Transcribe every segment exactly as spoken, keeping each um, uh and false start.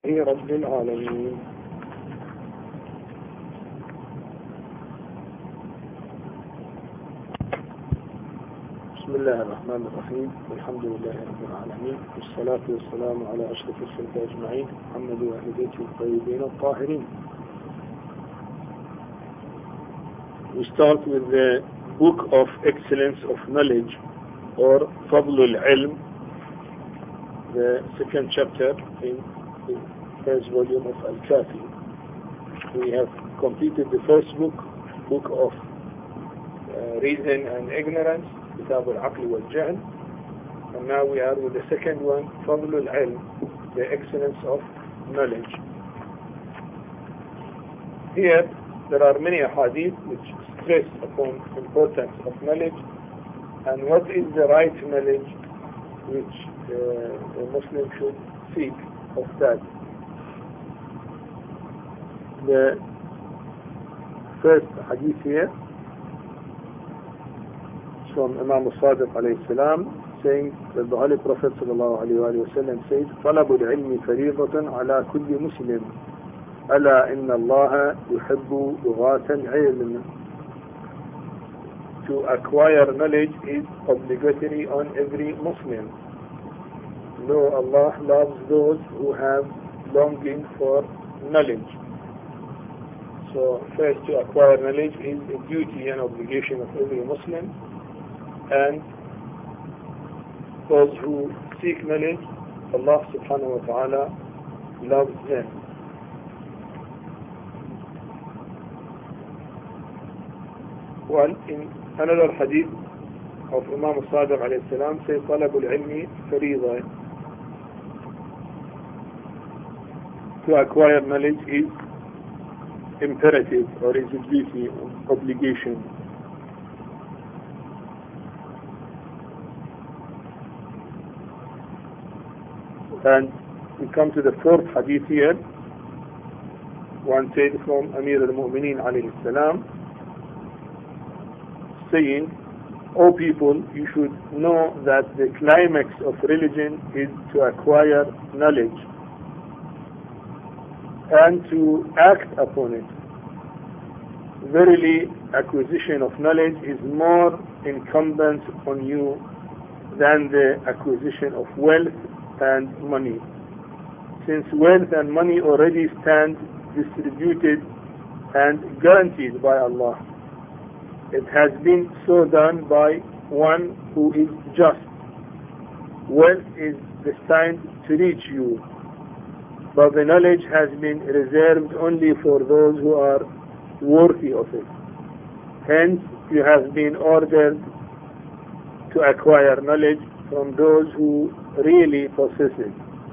رب العالمين. بسم الله الرحمن الرحيم، والحمد لله رب العالمين، والصلاة والسلام على أشرف الخلق أجمعين، محمد وأهل بيته الطيبين الطاهرين. We start with the Book of Excellence of Knowledge, or Fadl al-Ilm, the second chapter in the first volume of Al-Kafi. We have completed the first book, book of uh, Reason and Ignorance, Kitab al-Aql wal-Jahl, and now we are with the second one, Fadl al-Ilm, the excellence of knowledge. Here there are many hadith which stress upon the importance of knowledge and what is the right knowledge which uh, a Muslim should seek of that. The first hadith here from Imam al-Sadiq alayhi salam, saying that the Holy Prophet sallallahu alayhi wa sallam says, طلب العلم فريضة على كل مسلم ألا إن الله يحب لغات العلم. To acquire knowledge is obligatory on every Muslim. No, Allah loves those who have longing for knowledge. So first, to acquire knowledge is a duty and obligation of every Muslim, and those who seek knowledge, Allah subhanahu wa ta'ala loves them. Well, in another hadith of Imam al-Sadiq alayhi salam says, طلب العلم فريضة. To acquire knowledge is imperative, or is a duty, obligation. And we come to the fourth hadith here. One said from Amir al-Mu'mineen alayhi salam, saying, O people, you should know that the climax of religion is to acquire knowledge and to act upon it. Verily, acquisition of knowledge is more incumbent on you than the acquisition of wealth and money, since wealth and money already stand distributed and guaranteed by Allah. It has been so done by one who is just. Wealth is destined to reach you, but the knowledge has been reserved only for those who are worthy of it. Hence, you have been ordered to acquire knowledge from those who really possess it.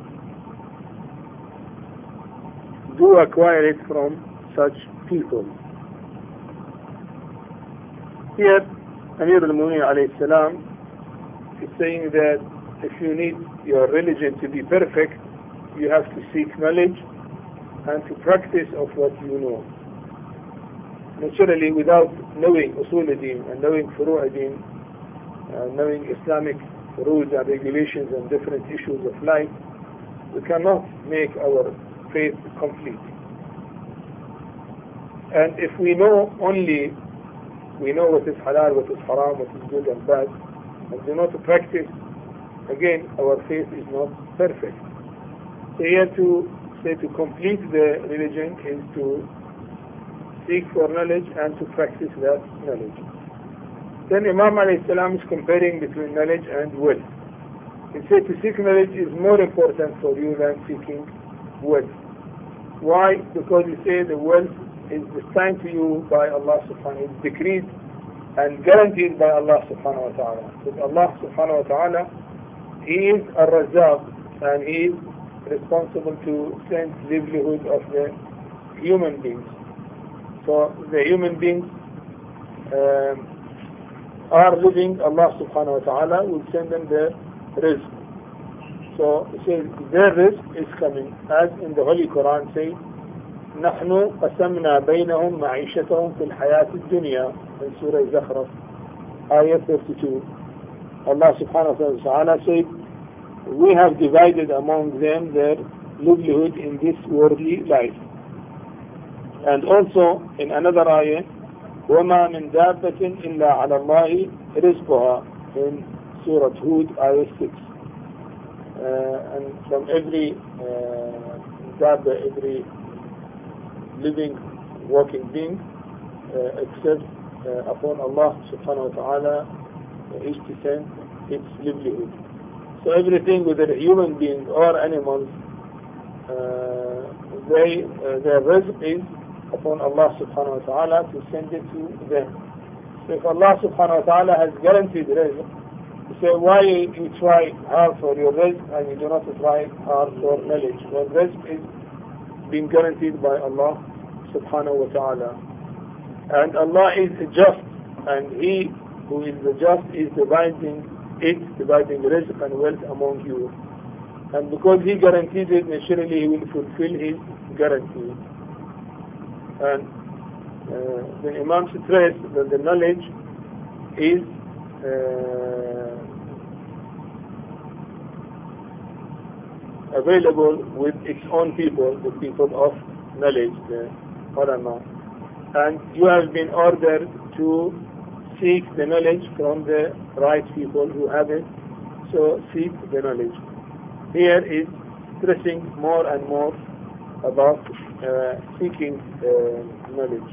Do acquire it from such people. Here, Amir al-Mu'mineen alayhi salam is saying that if you need your religion to be perfect, you have to seek knowledge and to practice of what you know. Naturally, without knowing usul ad-din and knowing furu' ad-din, uh, knowing Islamic rules and regulations and different issues of life, we cannot make our faith complete. And if we know only we know what is halal, what is haram, what is good and bad, and do not practice, again, our faith is not perfect. So here to say to complete the religion is to seek for knowledge and to practice that knowledge. Then Imam alayhi salam is comparing between knowledge and wealth. He said to seek knowledge is more important for you than seeking wealth. Why? Because he said the wealth is destined to you by Allah subhanahu wa ta'ala, decreed and guaranteed by Allah subhanahu wa ta'ala. Because Allah subhanahu wa ta'ala, He is Ar-Razzaq, and He is responsible to send livelihood of the human beings. So the human beings um, are living, Allah subhanahu wa ta'ala will send them their rizq. So he says their rizq is coming, as in the Holy Quran says, نحن قسمنا بينهم معيشتهم في الحياة الدنيا in Surah Zakhraf, ayah thirty-two. Allah subhanahu wa ta'ala said, we have divided among them their livelihood in this worldly life. And also in another ayah, وَمَا مِن دَابَّةٍ إِلَّا عَلَى اللَّهِ رِزْقُهَا, in Surah Hud, ayah six. Uh, and from every uh, dabba, every living, walking being, uh, except uh, upon Allah subhanahu wa ta'ala is to send its livelihood. So everything, whether a human being or animals, uh, they, uh, their rizq is upon Allah subhanahu wa ta'ala to send it to them. So if Allah subhanahu wa ta'ala has guaranteed rizq, you say, why you try hard for your rizq and you do not try hard for knowledge? Well, rizq is being guaranteed by Allah subhanahu wa ta'ala. And Allah is just, and He who is the just is dividing it, dividing rizq and wealth among you. And because He guarantees it, naturally He will fulfill His guarantee. And uh, the Imam stressed that the knowledge is uh, available with its own people, the people of knowledge, the ulama. And you have been ordered to seek the knowledge from the right people who have it, so seek the knowledge. Here is stressing more and more about uh, seeking uh, knowledge.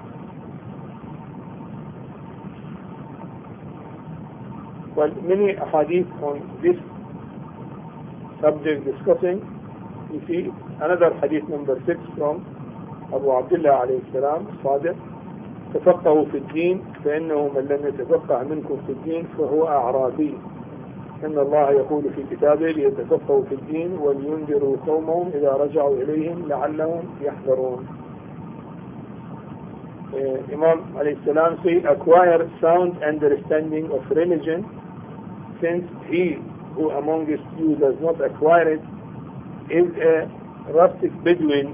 Well, many hadith on this subject discussing. You see another hadith number six from Abu Abdullah alayhi salam, Sadiq. تفقهوا في الدين فإنه من لم يتفقه منكم في الدين فهو أعرابي. إن الله يقول في كتابه ليتفقهوا في الدين ولينذروا قومهم إذا رجعوا إليهم لعلهم يحذرون. uh, Imam alayhi salam says, acquire sound understanding of religion, since he who amongst you does not acquire it is a rustic Bedouin,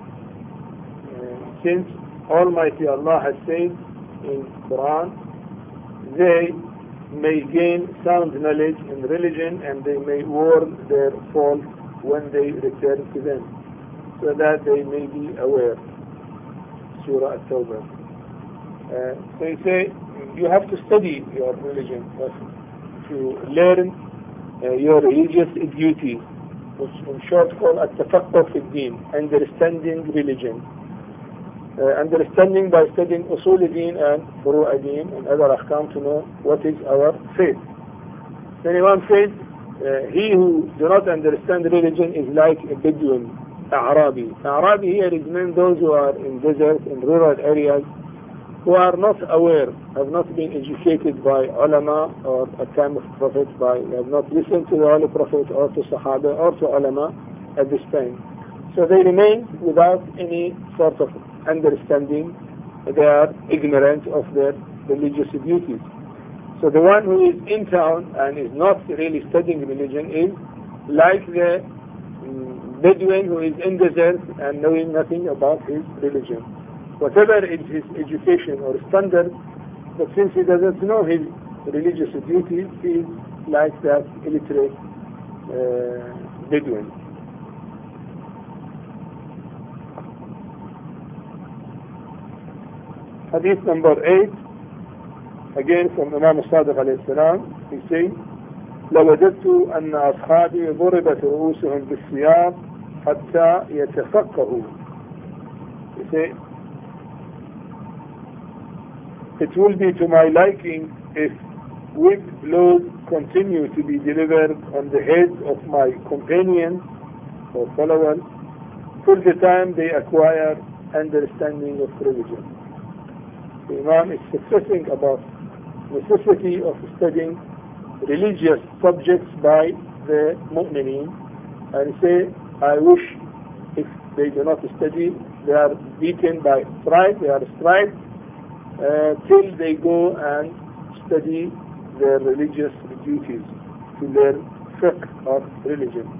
uh, since Almighty Allah has said in Quran, they may gain sound knowledge in religion and they may warn their faults when they return to them, so that they may be aware. Surah At-Tawbah. Uh, so you say, you have to study your religion, to learn uh, your religious duties, which in short called At-Tafaqquh fi Din, understanding religion. Uh, understanding by studying Usul Din and Furu' Din and other Ahkam to know what is our faith. Then Imam says, uh, he who do not understand religion is like a Bedouin, A'rabi. A'rabi here is meant those who are in deserts, in rural areas, who are not aware, have not been educated by ulama or at time of Prophet, by have not listened to the Holy Prophet or to Sahaba or to ulama at this time. So they remain without any sort of understanding. They are ignorant of their religious duties. So the one who is in town and is not really studying religion is like the um, Bedouin who is in desert and knowing nothing about his religion. Whatever is his education or standard, but since he doesn't know his religious duties, he is like that illiterate uh, Bedouin. Hadith number eight, again from Imam Sadiq alayhi salam, he says, لوجدت أن أصحابي ضربت رؤوسهم بالسياط حتى يتفقهوا. He says, it will be to my liking if whip blows continue to be delivered on the heads of my companions or followers till the time they acquire understanding of religion. The Imam is stressing about necessity of studying religious subjects by the mu'mineen, and say, I wish if they do not study, they are beaten by stripes, they are striped uh, till they go and study their religious duties, to learn fiqh of religion.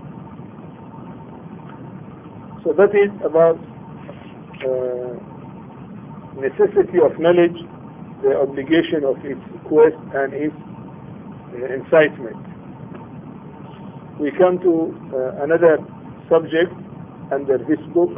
So that is about uh, necessity of knowledge, the obligation of its quest and its uh, incitement. We come to uh, another subject under this book,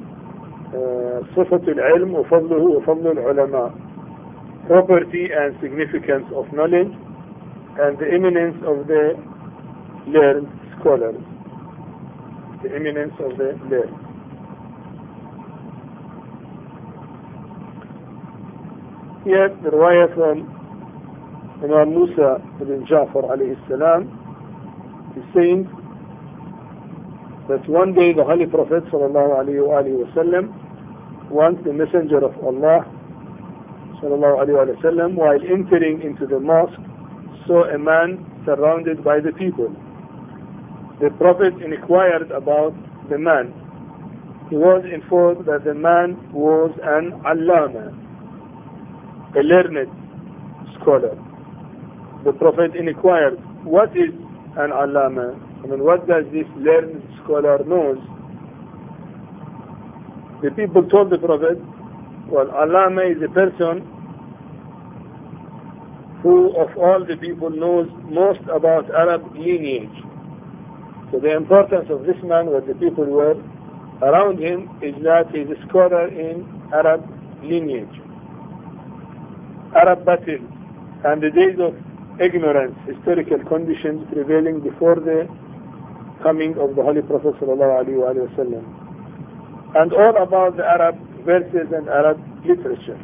صفة العلم وفضله وفضل العلماء, property and significance of knowledge and the eminence of the learned scholars, the eminence of the learned. Here the riwayah from Imam Musa ibn Ja'far alayhi salam is saying that one day the Holy Prophet sallallahu alayhi wa alayhi wa sallam, once the Messenger of Allah sallallahu alayhi wa sallam, while entering into the mosque, saw a man surrounded by the people. The Prophet inquired about the man. He was informed that the man was an allama, a learned scholar. The Prophet inquired, what is an allama? I mean, what does this learned scholar knows? The people told the Prophet, well, allama is a person who of all the people knows most about Arab lineage. So the importance of this man, what the people were around him, is that he is a scholar in Arab lineage, Arab battles, and the days of ignorance, historical conditions prevailing before the coming of the Holy Prophet sallallahu alaihi wasallam, and all about the Arab verses and Arab literature.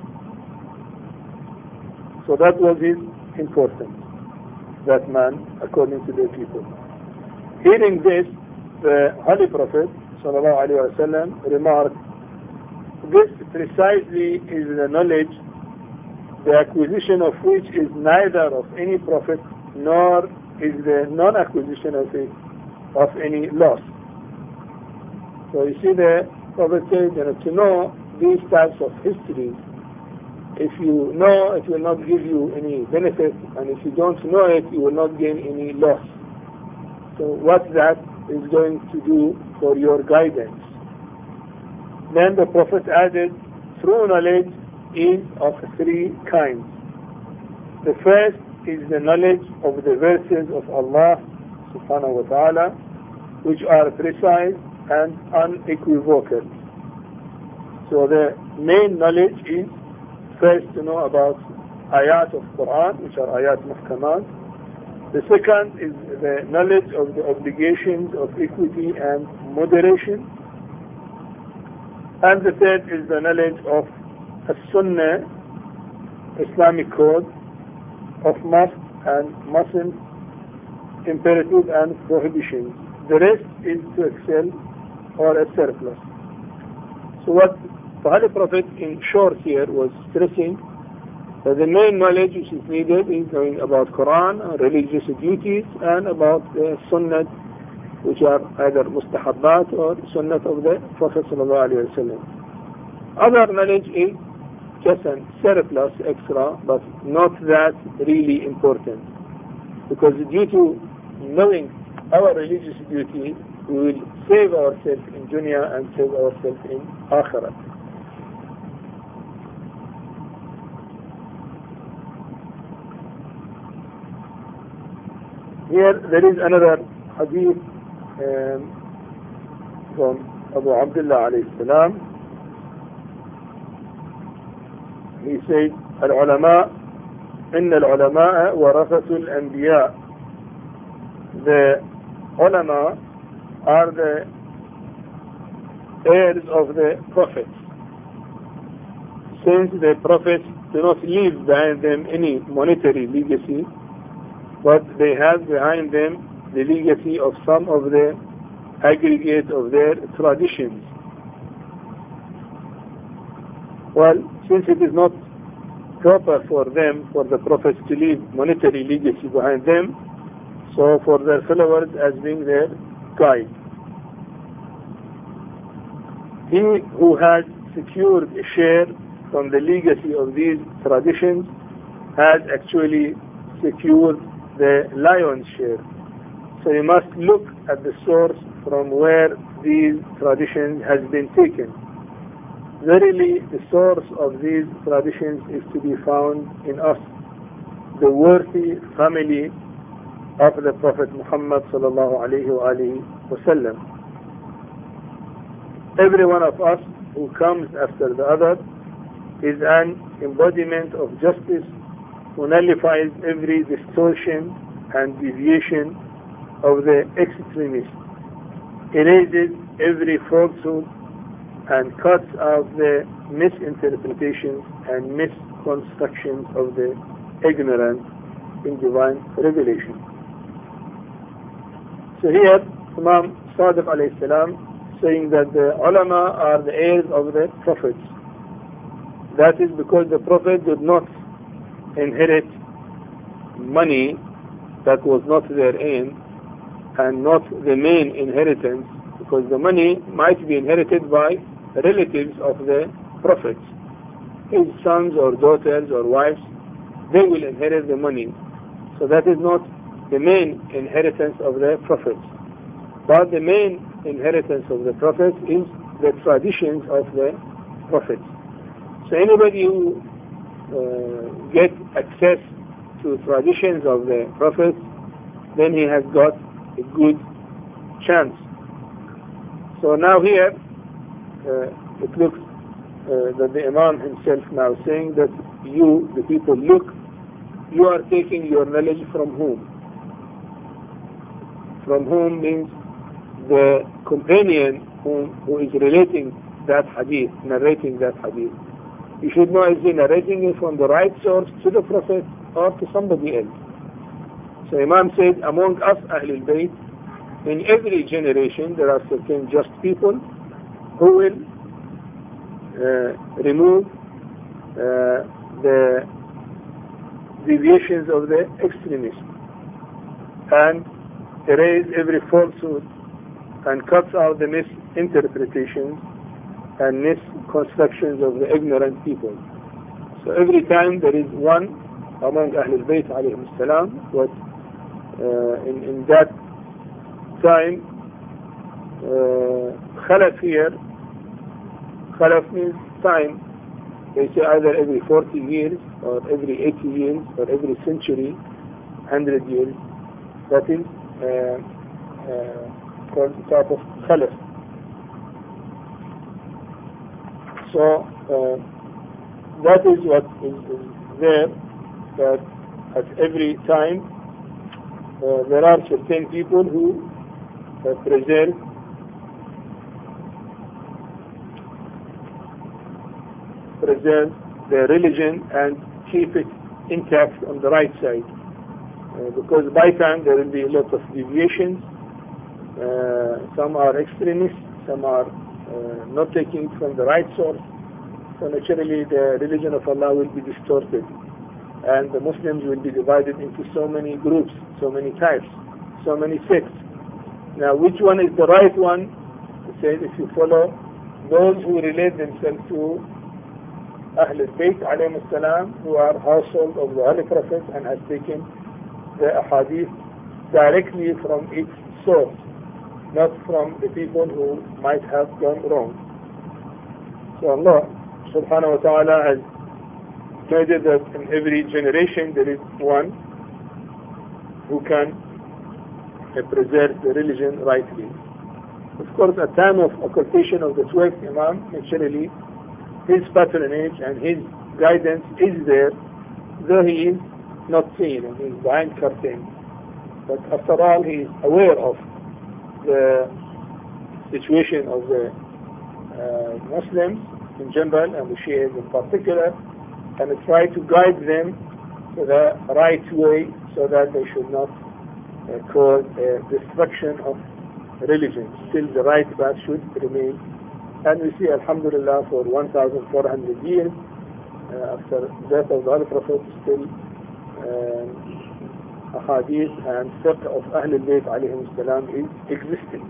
So that was his importance, that man, according to the people. Hearing this, the Holy Prophet sallallahu alaihi wasallam remarked, this precisely is the knowledge, the acquisition of which is neither of any profit nor is the non-acquisition of it of any loss. So you see, the Prophet said, you know, to know these types of histories, if you know, it will not give you any benefit, and if you don't know it, you will not gain any loss. So what that is going to do for your guidance. Then the Prophet added, true knowledge is of three kinds. The first is the knowledge of the verses of Allah subhanahu wa ta'ala, which are precise and unequivocal. So the main knowledge is first to know about ayat of Quran, which are ayat muhkamat. The second is the knowledge of the obligations of equity and moderation. And the third is the knowledge of As-Sunnah, Islamic code of must and mustn't, imperative and prohibitions. The rest is to excel or a surplus. So what the Holy Prophet in short here was stressing, that the main knowledge which is needed is knowing about Quran, religious duties, and about the Sunnah, which are either mustahabbat or Sunnah of the Prophet sallallahu alaihi wasallam. Other knowledge is just a surplus extra, but not that really important, because due to knowing our religious duty, we will save ourselves in dunya and save ourselves in akhirah. Here there is another hadith um, from Abu Abdullah alayhi salam. He said, Al-ulama, inna al-ulama warathatul anbiya. The ulama are the heirs of the prophets. Since the prophets do not leave behind them any monetary legacy, but they have behind them the legacy of some of the aggregate of their traditions. Well, since it is not proper for them, for the prophets to leave monetary legacy behind them, so for their followers as being their guide. He who has secured a share from the legacy of these traditions has actually secured the lion's share. So you must look at the source from where these traditions has been taken. Verily, the source of these traditions is to be found in us, the worthy family of the Prophet Muhammad sallallahu alaihi wasallam. every one of us who comes after the other is an embodiment of justice who nullifies every distortion and deviation of the extremist, erases every falsehood, and cuts out the misinterpretations and misconstructions of the ignorant in divine revelation. So here, Imam Sadiq alayhi salam saying that the ulama are the heirs of the prophets. That is because the prophet did not inherit money that was not their aim and not the main inheritance, because the money might be inherited by relatives of the prophets. His sons or daughters or wives, they will inherit the money. So that is not the main inheritance of the prophets. But the main inheritance of the prophets is the traditions of the prophets. So anybody who uh, gets access to traditions of the prophets, then he has got a good chance. So now here, uh, it looks uh, that the Imam himself now saying that you, the people, look, you are taking your knowledge from whom? From whom means the companion who, who is relating that hadith, narrating that hadith. You should know, is he narrating it from the right source to the Prophet or to somebody else? So Imam said, among us Ahlul Bayt, in every generation there are certain just people who will uh, remove uh, the deviations of the extremists and erase every falsehood and cuts out the misinterpretations and misconstructions of the ignorant people. So every time there is one among Ahlul Bayt alayhim salam, what uh, in, in that time uh, khalaf here, khalaf means time. They say either every forty years or every eighty years or every century, one hundred years. That is uh, uh, called the type of khalaf. So uh, that is what is, is there, that at every time uh, there are certain people who uh, preserve preserve their religion and keep it intact on the right side. Uh, because by time there will be a lot of deviations. Uh, some are extremists, some are uh, not taking it from the right source. So naturally the religion of Allah will be distorted. And the Muslims will be divided into so many groups, so many types, so many sects. Now which one is the right one? It says if you follow those who relate themselves to Ahlul Bayt alayhim salam, who are household of the Holy Prophet and has taken the ahadith directly from its source, not from the people who might have gone wrong. So Allah subhanahu wa ta'ala has made it that in every generation there is one who can uh, preserve the religion rightly. Of course, at time of occultation of the twelfth Imam, naturally his patronage and his guidance is there, though he is not seen and he is behind curtain. But after all, he is aware of the situation of the uh, Muslims in general and the Shias in particular, and try to guide them to the right way so that they should not uh, cause a destruction of religion. Still the right path should remain. And we see, alhamdulillah, for one thousand four hundred years uh, after the death of the Holy Prophet, still uh, ahadith and fiqh of Ahlul Bayt alayhim salam is existing.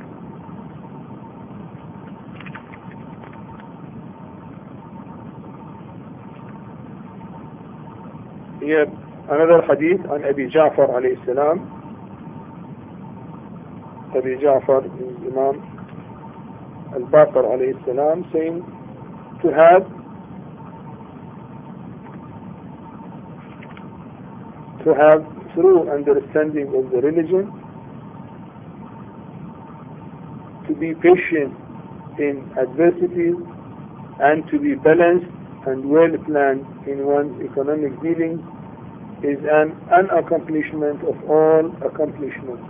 Here another hadith on Abi Ja'far alayhi salam. Abi Ja'far is Imam Al-Baqir alayhi salam, saying to have to have true understanding of the religion, to be patient in adversities and to be balanced and well planned in one's economic dealings is an unaccomplishment of all accomplishments.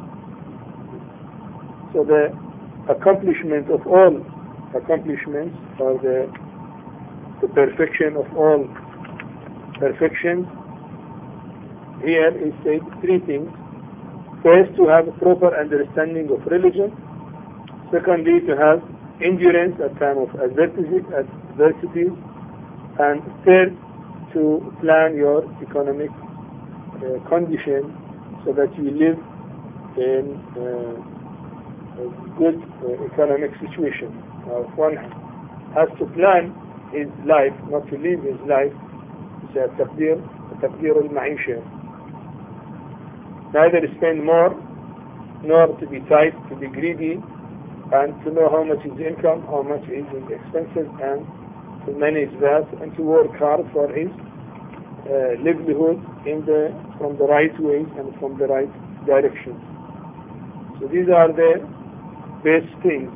So the accomplishment of all accomplishments, or the, the perfection of all perfections, here is said three things. First, to have a proper understanding of religion. Secondly, to have endurance at time of adversity, adversities. And third, to plan your economic uh, condition so that you live in uh, a good uh, economic situation. Now, if one has to plan his life, not to live his life, it's a taqdeer, a taqdeer al-ma'isha. Neither spend more, nor to be tight, to be greedy, and to know how much is income, how much is his expenses, and to manage that, and to work hard for his uh, livelihood in the from the right ways and from the right directions. So these are the best things.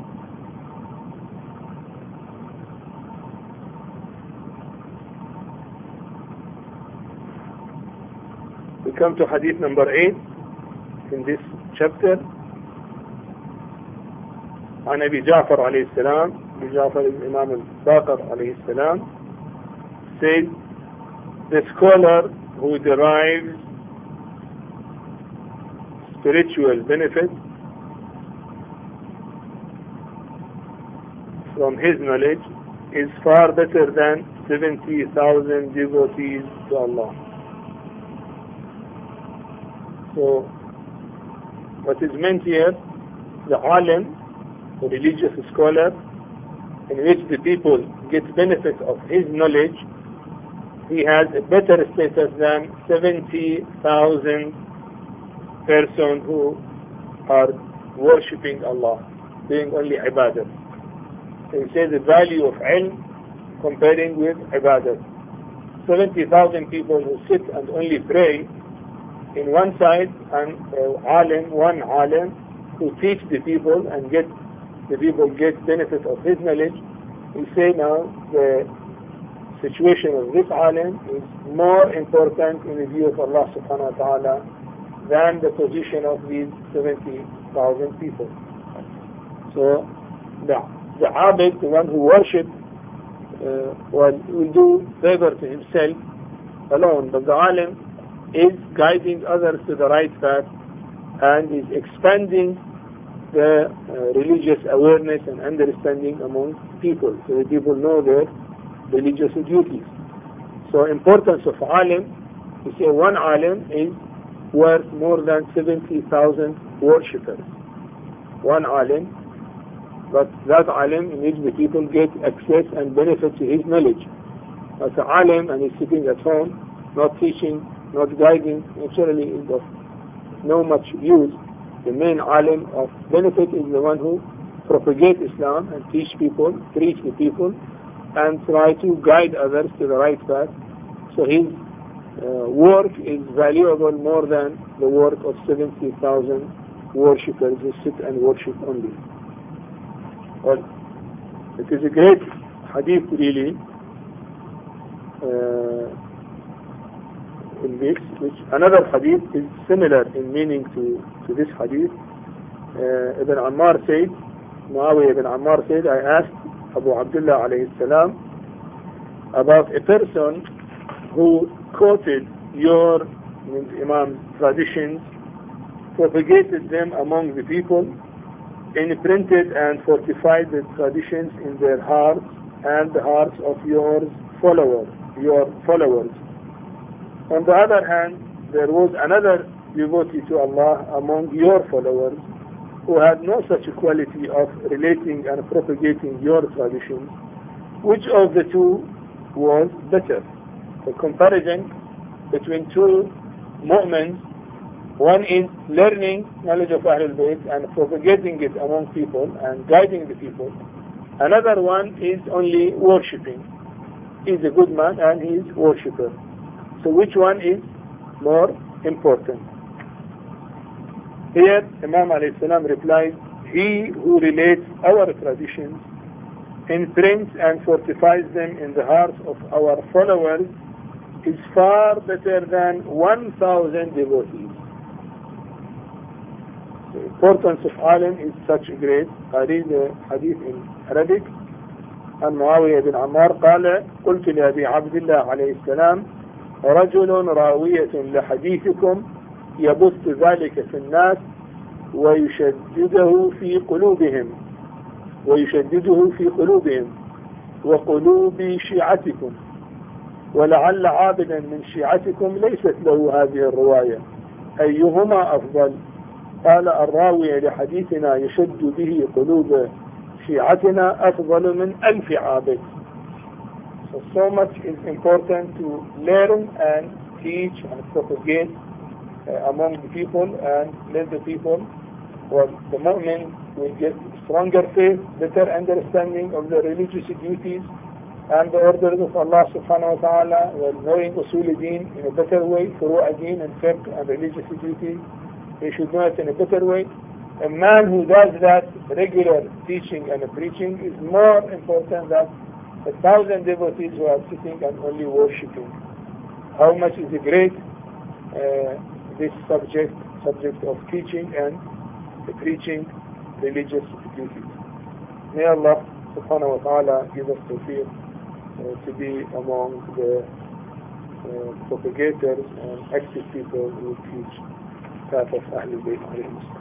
We come to hadith number eight in this chapter. عن أبي جعفر عليه السلام, أبي جعفر الإمام الباقر عليه السلام said, the scholar who derives spiritual benefit from his knowledge is far better than seventy thousand devotees to Allah. So, what is meant here, the alim, the religious scholar, in which the people get benefit of his knowledge, he has a better status than seventy thousand persons who are worshipping Allah, doing only ibadah. So he says the value of ilm comparing with ibadah. seventy thousand people who sit and only pray in one side, and uh, alim, one alim, who teach the people and get the people get benefit of his knowledge. We say now the situation of this alim is more important in the view of Allah subhanahu wa ta'ala than the position of these seventy thousand people. So the, the abid, the one who worships, uh, well, will do favor to himself alone, but the alim is guiding others to the right path and is expanding the uh, religious awareness and understanding among people, so the people know their religious duties. So importance of alim, we say one alim is worth more than seventy thousand worshippers. One alim, but that alim in which the people get access and benefit to his knowledge. As an alim and he's sitting at home, not teaching, not guiding, naturally is of no much use. The main alim of benefit is the one who propagates Islam and teach people, preach the people, and try to guide others to the right path. So his uh, work is valuable more than the work of seventy thousand worshippers who sit and worship only. Well, it is a great hadith really. Uh, in this, which another hadith is similar in meaning to, to this hadith. Uh, Ibn Ammar said, Muawiyah ibn Ammar said, I asked Abu Abdullah alayhi salam about a person who quoted your Imam's traditions, propagated them among the people, imprinted and fortified the traditions in their hearts and the hearts of your followers, your followers. On the other hand, there was another devotee to Allah among your followers who had no such quality of relating and propagating your traditions. Which of the two was better? The comparison between two mu'mins, one is learning knowledge of Ahlul Bayt and propagating it among people and guiding the people. Another one is only worshipping. He is a good man and he is worshipper. So which one is more important? Here Imam alayhi salam replies, he who relates our traditions, imprints and fortifies them in the hearts of our followers, is far better than one thousand devotees. The importance of alim is such great. I read the hadith in Arabic. عن معاوية بن عمار قال قلت لأبي عبد الله عليه السلام رجل راوية لحديثكم يبث ذلك في الناس ويشدده في قلوبهم ويشدده في قلوبهم وقلوب شيعتكم ولعل عابدا من شيعتكم ليست له هذه الرواية أيهما أفضل؟ قال الراوي لحديثنا يشد به قلوب شيعتنا أفضل من ألف عابد. So, so much is important to learn and teach and propagate uh, among the people and let the people, or the mu'min will get stronger faith, better understanding of the religious duties and the orders of Allah subhanahu wa ta'ala, while knowing usul deen in a better way, furu' deen and fiqh and religious duties. They should know it in a better way. A man who does that regular teaching and preaching is more important than a thousand devotees who are sitting and only worshipping. How much is it great, uh, this subject, subject of teaching and preaching religious duties. May Allah subhanahu wa ta'ala give us tawfiq uh, to be among the uh, propagators and active people who teach that of Ahlul Bayt alayhi.